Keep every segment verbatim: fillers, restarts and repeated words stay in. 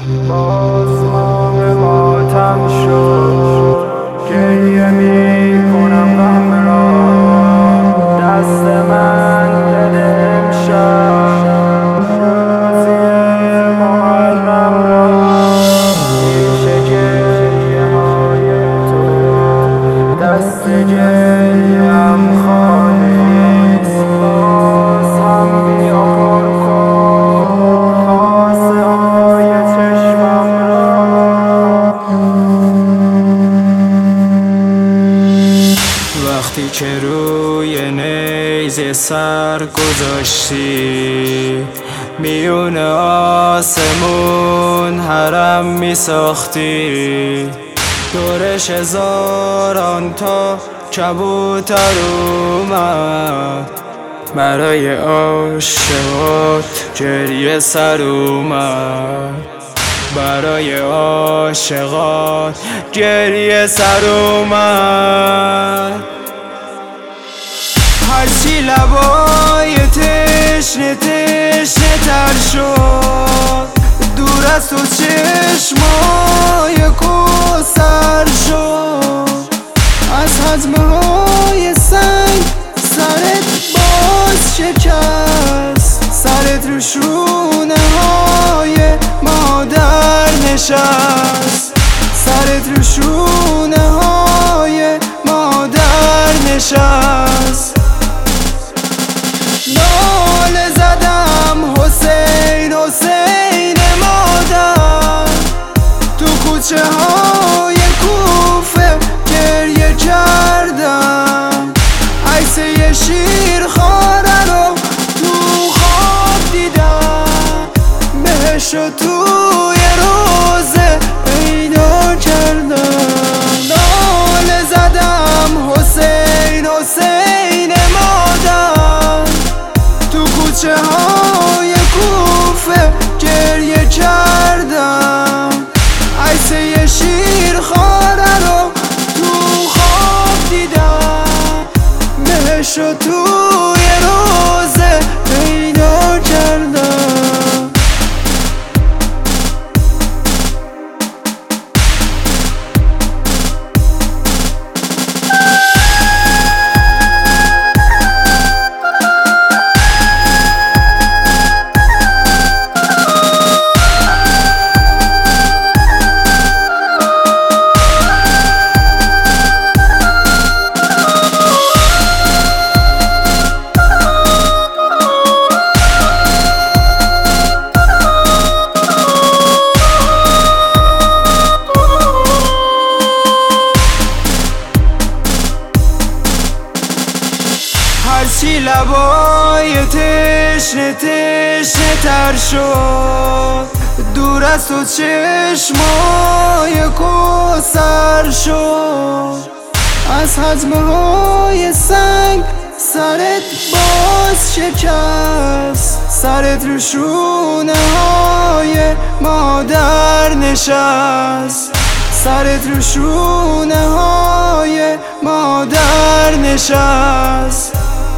باز ماه ماتم شد، گریه می کنم غم را. دست من بده امشب روزی محرم را. پیش گریه های تو دست گریم خالی است. باز هم بیا پر کن کاسه های چشمم را. وقتی که روی نیزه سر گذاشتی، میون آسمون حرم می ساختی. دورش هزاران تا کبوتر اومد، برای عاشقات گریه سر اومد. برای عاشقات گریه سر اومد. هرچی لبای تشنه تشنه تر شد، دور از تو چشمای کوثر شد. از حجمه های سنگ سرت باز شکست، سرت رو شونه های مادر نشست. سرت رو شونه های مادر نشست. ناله زدم حسین حسین مادر، تو کوچه های کوفه گریه کردم. عکس یه شیر خواره رو تو خواب دیدم، بهشو توی روزه پیدا کردم. ناله زدم حسین حسین مادر، تو کوچه های کوفه گریه کردم. عکس یه شیر خواره رو تو خواب دیدم، بهشو توی روزه پیدا کردم. هرچی لبای تشنه تشنه تر شد، دور از تو چشمای کوثر شد. از حجمه های سنگ سرت باز شکست، سرت رو شونه های مادر نشست. سرت رو شونه های مادر نشست.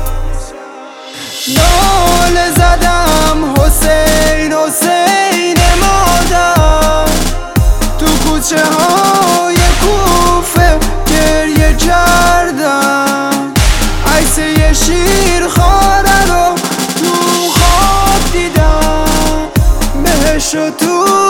ناله زدم حسین حسین مادر، تو کوچه های کوفه گریه کردم. عکس یه شیر خواره رو تو خواب دیدم، بهشو تو